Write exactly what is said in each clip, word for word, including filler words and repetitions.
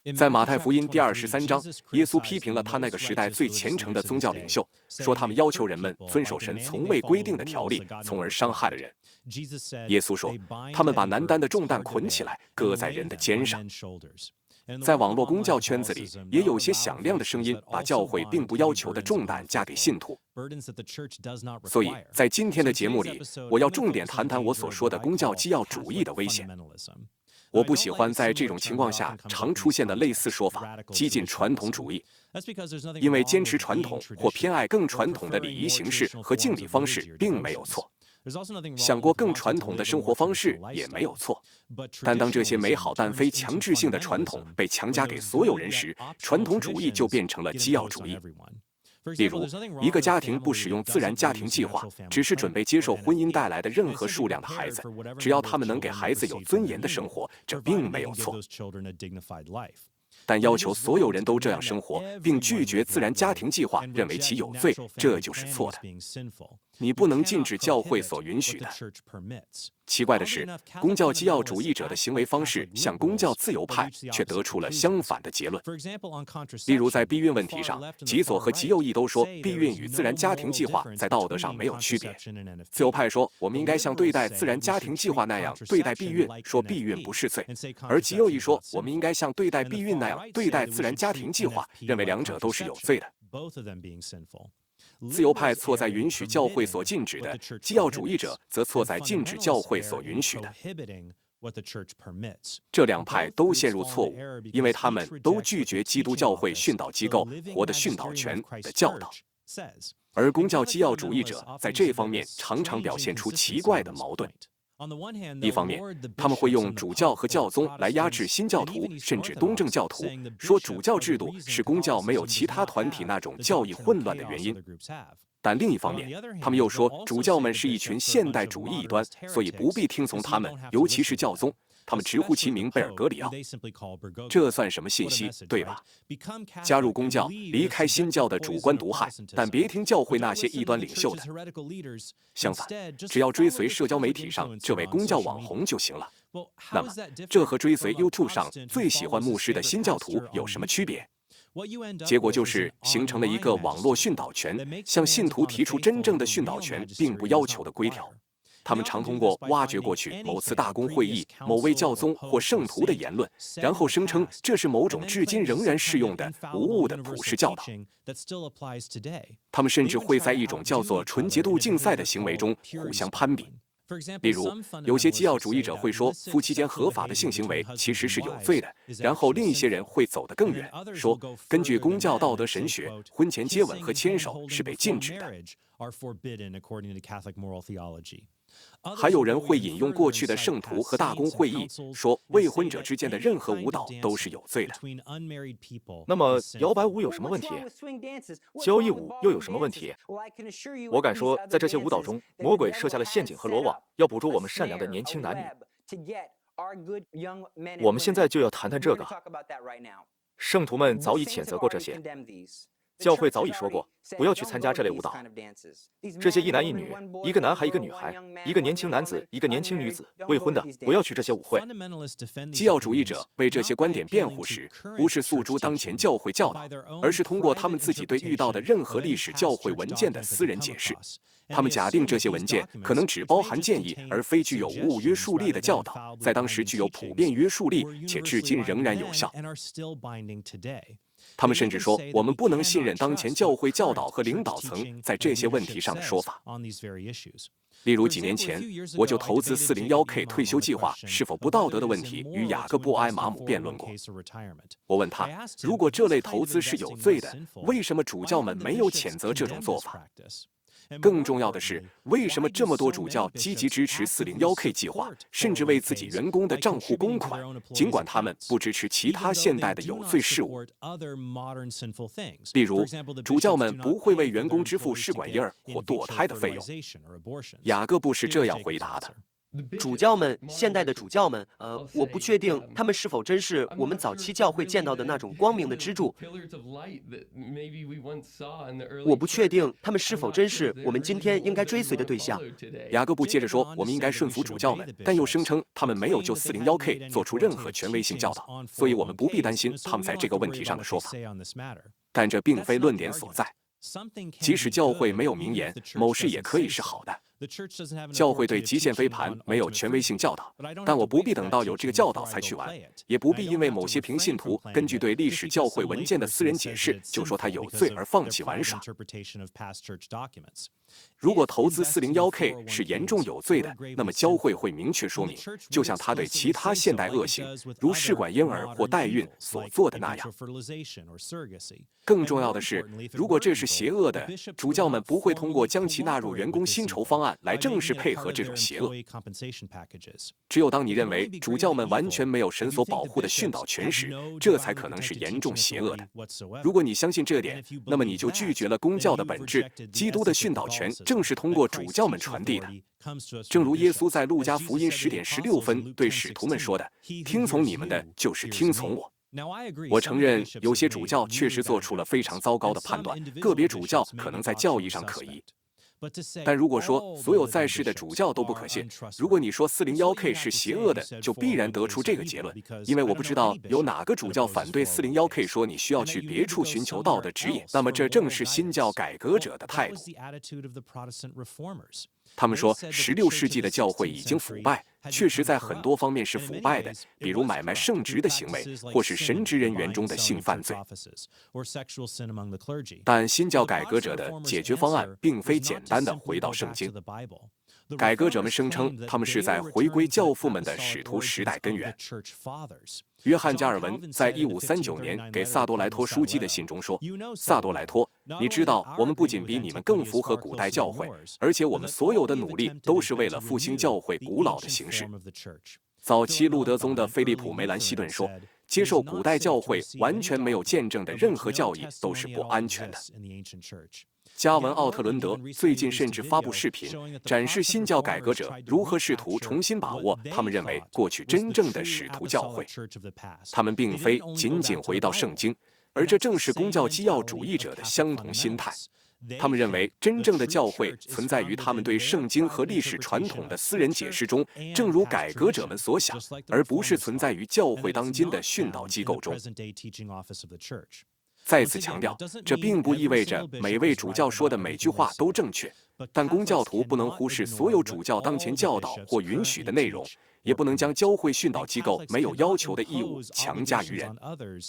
在马太福音第二十三章，耶稣批评了他那个时代最虔诚的宗教领袖，说他们要求人们遵守神从未规定的条例，从而伤害了人。耶稣说，他们把难担的重担捆起来，搁在人的肩上。在网络公教圈子里，也有些响亮的声音，把教会并不要求的重担加给信徒。所以在今天的节目里，我要重点谈谈我所说的公教基要主义的危险。我不喜欢在这种情况下常出现的类似说法——激进传统主义，因为坚持传统或偏爱更传统的礼仪形式和敬礼方式并没有错。想过更传统的生活方式也没有错，但当这些美好但非强制性的传统被强加给所有人时，传统主义就变成了基要主义。例如，一个家庭不使用自然家庭计划，只是准备接受婚姻带来的任何数量的孩子，只要他们能给孩子有尊严的生活，这并没有错。但要求所有人都这样生活，并拒绝自然家庭计划，认为其有罪，这就是错的。你不能禁止教会所允许的。奇怪的是，公教基要主义者的行为方式向公教自由派却得出了相反的结论。例如，在避孕问题上，极左和极右翼都说避孕与自然家庭计划在道德上没有区别。自由派说，我们应该像对待自然家庭计划那样对待避孕，说避孕不是罪；而极右翼说，我们应该像对待避孕那样对待自然家庭计划，认为两者都是有罪的。自由派错在允许教会所禁止的，基要主义者则错在禁止教会所允许的。这两派都陷入错误，因为他们都拒绝基督教会训导机构活的训导权的教导。而公教基要主义者在这方面常常表现出奇怪的矛盾。一方面，他们会用主教和教宗来压制新教徒，甚至东正教徒，说主教制度是公教没有其他团体那种教义混乱的原因。但另一方面，他们又说主教们是一群现代主义异端，所以不必听从他们，尤其是教宗。他们直呼其名贝尔格里奥，这算什么信息，对吧？加入公教，离开新教的主观毒害，但别听教会那些异端领袖的。相反，只要追随社交媒体上这位公教网红就行了。那么，这和追随 YouTube 上最喜欢牧师的新教徒有什么区别？结果就是形成了一个网络训导权，向信徒提出真正的训导权并不要求的规条。他们常通过挖掘过去某次大公会议、某位教宗或圣徒的言论，然后声称这是某种至今仍然适用的无误的普世教导。他们甚至会在一种叫做纯洁度竞赛的行为中互相攀比。例如，有些基要主义者会说夫妻间合法的性行为其实是有罪的，然后另一些人会走得更远，说根据公教道德神学，婚前接吻和牵手是被禁止的。还有人会引用过去的圣徒和大公会议，说未婚者之间的任何舞蹈都是有罪的。 那么摇摆舞有什么问题？交谊舞又有什么问题？我敢说，在这些舞蹈中，魔鬼设下了陷阱和罗网，要捕捉我们善良的年轻男女。我们现在就要谈谈这个。圣徒们早已谴责过这些。教会早已说过，不要去参加这类舞蹈。这些一男一女，一个男孩一个女孩，一个年轻男子一个年轻女子，未婚的不要去这些舞会。 基要主义者为这些观点辩护时，不是诉诸当前教会教导，而是通过他们自己对遇到的任何历史教会文件的私人解释。他们假定这些文件可能只包含建议，而非具有无误约束力的教导，在当时具有普遍约束力，且至今仍然有效。他们甚至说，我们不能信任当前教会教导和领导层在这些问题上的说法。例如，几年前我就投资 四零一 K 退休计划是否不道德的问题与雅各布·埃马姆辩论过。我问他，如果这类投资是有罪的，为什么主教们没有谴责这种做法？更重要的是，为什么这么多主教积极支持 四零一 K 计划，甚至为自己员工的账户公款，尽管他们不支持其他现代的有罪事务？例如，主教们不会为员工支付试管婴儿或堕胎的费用。雅各布是这样回答的： 主教们，现代的主教们，呃，我不确定他们是否真是我们早期教会见到的那种光明的支柱。我不确定他们是否真是我们今天应该追随的对象。 雅各布接着说，我们应该顺服主教们，但又声称他们没有就 四零一 K 做出任何权威性教导，所以我们不必担心他们在这个问题上的说法。但这并非论点所在。即使教会没有明言，某事也可以是好的。教会对极限飞盘没有权威性教导，但我不必等到有这个教导才去玩，也不必因为某些平信徒根据对历史教会文件的私人解释，就说他有罪而放弃玩耍。如果投资 四零一 K 是严重有罪的，那么教会会明确说明，就像他对其他现代恶行，如试管婴儿或代孕所做的那样。更重要的是，如果这是邪恶的，主教们不会通过将其纳入员工薪酬方案来正式配合这种邪恶。只有当你认为主教们完全没有神所保护的训导权时，这才可能是严重邪恶的。如果你相信这点，那么你就拒绝了公教的本质。基督的训导权正是通过主教们传递的。正如耶稣在路加福音十点十六分对使徒们说的：“听从你们的，就是听从我。”我承认，有些主教确实做出了非常糟糕的判断，个别主教可能在教义上可疑。但如果说所有在世的主教都不可信，如果你说 四零一 K 是邪恶的，就必然得出这个结论。因为我不知道有哪个主教反对 四零一 K 说你需要去别处寻求道的指引，那么这正是新教改革者的态度。他们说，十六世纪的教会已经腐败，确实在很多方面是腐败的，比如买卖圣职的行为，或是神职人员中的性犯罪。但新教改革者的解决方案并非简单的回到圣经。改革者们声称，他们是在回归教父们的使徒时代根源。约翰·加尔文在一五三九年给萨多莱托枢机的信中说：“萨多莱托，你知道，我们不仅比你们更符合古代教会，而且我们所有的努力都是为了复兴教会古老的形式。”早期路德宗的菲利普·梅兰希顿说：“接受古代教会完全没有见证的任何教义都是不安全的。”加文·奥特伦德最近甚至发布视频，展示新教改革者如何试图重新把握他们认为过去真正的使徒教会。他们并非仅仅回到圣经，而这正是公教基要主义者的相同心态。他们认为真正的教会存在于他们对圣经和历史传统的私人解释中，正如改革者们所想，而不是存在于教会当今的训导机构中。再次强调，这并不意味着每位主教说的每句话都正确，但公教徒不能忽视所有主教当前教导或允许的内容，也不能将教会训导机构没有要求的义务强加于人。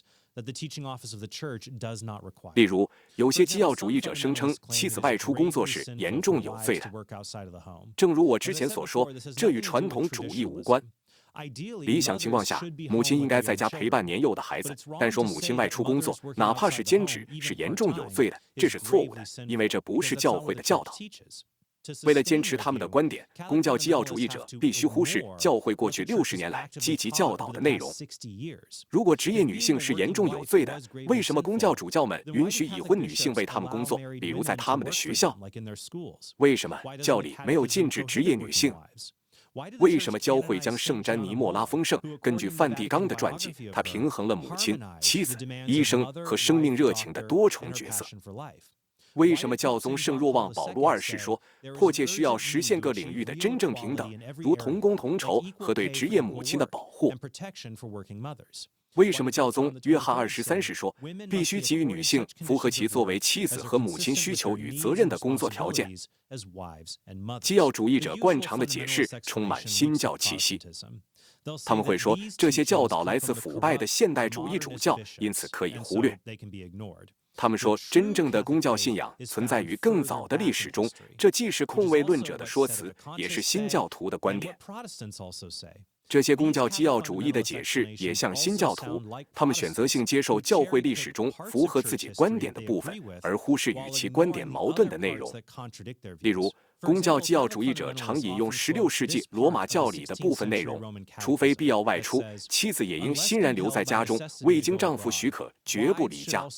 例如，有些基要主义者声称妻子外出工作是严重有罪的。正如我之前所说，这与传统主义无关。理想情况下，母亲应该在家陪伴年幼的孩子，但说母亲外出工作，哪怕是兼职，是严重有罪的，这是错误的，因为这不是教会的教导。为了坚持他们的观点，公教基要主义者必须忽视教会过去六十年来积极教导的内容。如果职业女性是严重有罪的，为什么公教主教们允许已婚女性为他们工作，比如在他们的学校？为什么教里没有禁止职业女性？为什么教会将圣詹尼莫拉丰盛？根据梵蒂冈的传记，他平衡了母亲、妻子、医生和生命热情的多重角色。为什么教宗圣若望保禄二世说，迫切需要实现各领域的真正平等，如同工同酬和对职业母亲的保护？为什么教宗约翰二十三世说，必须给予女性符合其作为妻子和母亲需求与责任的工作条件？基要主义者惯常的解释充满新教气息。他们会说，这些教导来自腐败的现代主义主教，因此可以忽略。他们说，真正的公教信仰存在于更早的历史中，这既是控位论者的说辞，也是新教徒的观点。这些公教基要主义的解释也像新教徒，他们选择性接受教会历史中符合自己观点的部分，而忽视与其观点矛盾的内容。例如， 公教基要主义者常引用十六世纪罗马教理的部分内容，除非必要外出，妻子也应欣然留在家中，未经丈夫许可，绝不离家。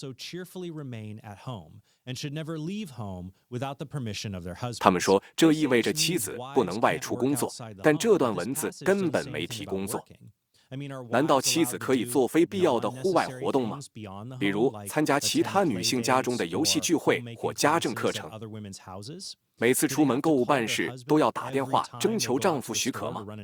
他们说，这意味着妻子不能外出工作，但这段文字根本没提工作。难道妻子可以做非必要的户外活动吗？比如参加其他女性家中的游戏聚会或家政课程？每次出门购物办事都要打电话征求丈夫许可吗？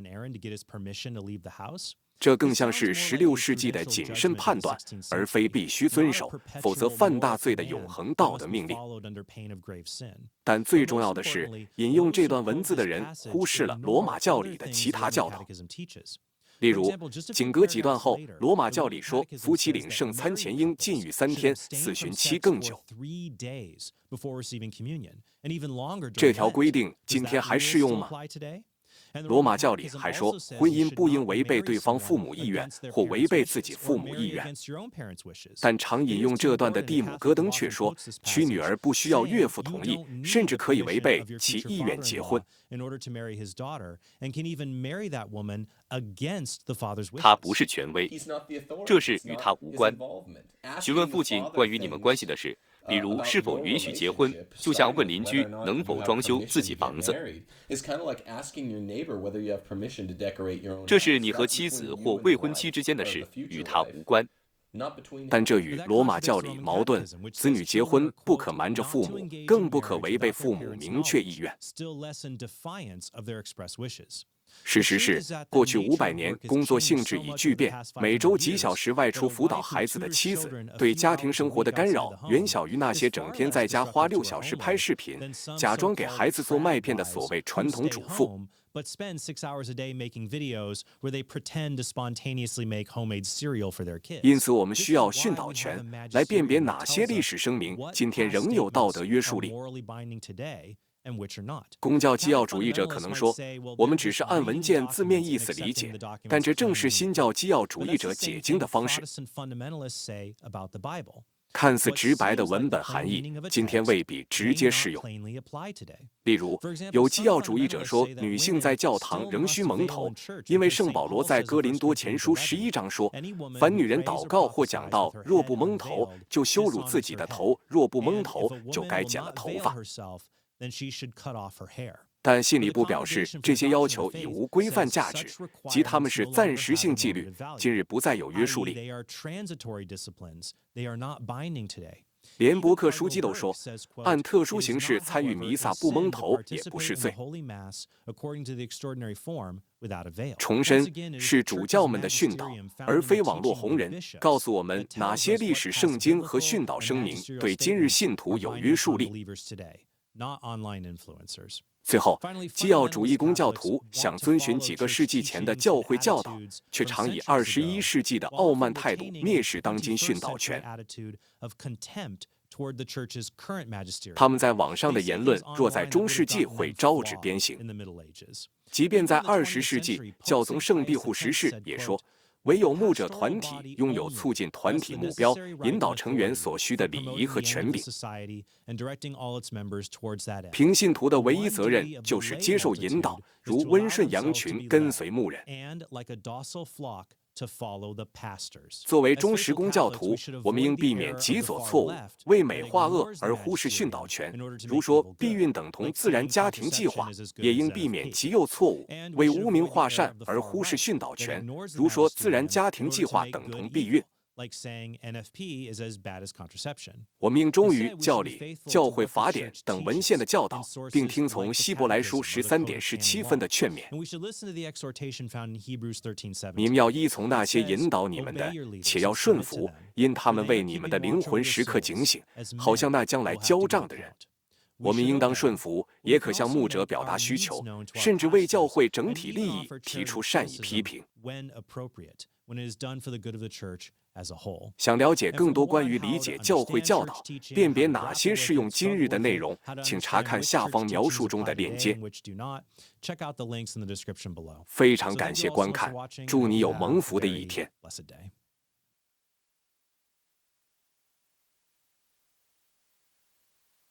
这更像是十六世纪的谨慎判断，而非必须遵守，否则犯大罪的永恒道德命令。但最重要的是，引用这段文字的人忽视了罗马教理的其他教导。例如，仅隔几段后，罗马教理说，夫妻领圣餐前应禁欲三天，四旬期更久。这条规定今天还适用吗？罗马教理还说，婚姻不应违背对方父母意愿或违背自己父母意愿。但常引用这段的蒂姆·戈登却说，娶女儿不需要岳父同意，甚至可以违背其意愿结婚。 他不是权威，这事与他无关。询问父亲关于你们关系的事，比如是否允许结婚，就像问邻居能否装修自己房子。这是你和妻子或未婚妻之间的事，与他无关。 但这与罗马教理矛盾，子女结婚不可瞒着父母，更不可违背父母明确意愿。事实是，过去五百年，工作性质已巨变，每周几小时外出辅导孩子的妻子，对家庭生活的干扰远小于那些整天在家花六小时拍视频，假装给孩子做麦片的所谓传统主妇。 But spend six hours a day making videos where they pretend to spontaneously make homemade cereal for their kids. 因此，我们需要训导权来辨别哪些历史声明今天仍有道德约束力。公教基要主义者可能说，我们只是按文件字面意思理解，但这正是新教基要主义者解经的方式。看似直白的文本含义，今天未必直接适用。例如，有基要主义者说，女性在教堂仍需蒙头，因为圣保罗在哥林多前书十一章说，凡女人祷告或讲道，若不蒙头，就羞辱自己的头；若不蒙头，就该剪了头发。但信理部表示，这些要求已无规范价值，即他们是暂时性纪律，今日不再有约束力。连伯克书记都说，按特殊形式参与弥撒不蒙头也不是罪。重申是主教们的训导，而非网络红人，告诉我们哪些历史圣经和训导声明对今日信徒有约束力。最后，基要主义公教徒想遵循几个世纪前的教会教导，却常以二十一世纪的傲慢态度蔑视当今训导权。他们在网上的言论，若在中世纪会招致鞭刑。即便在二十世纪，教宗圣庇护十世也说，唯有牧者团体拥有促进团体目标、引导成员所需的礼仪和权柄。平信徒的唯一责任就是接受引导，如温顺羊群跟随牧人。作为忠实公教徒，我们应避免极左错误，为美化恶而忽视训导权，如说避孕等同自然家庭计划；也应避免极右错误，为污名化善而忽视训导权，如说自然家庭计划等同避孕。我们应忠于教理、教会法典等文献的教导，并听从希伯来书十三点十七分的劝勉。你们要依从那些引导你们的，且要顺服，因他们为你们的灵魂时刻警醒，好像那将来交账的人。我们应当顺服，也可向牧者表达需求，甚至为教会整体利益提出善意批评。想了解更多关于理解教会教导、辨别哪些适用今日的内容，请查看下方描述中的链接。非常感谢观看，祝你有蒙福的一天。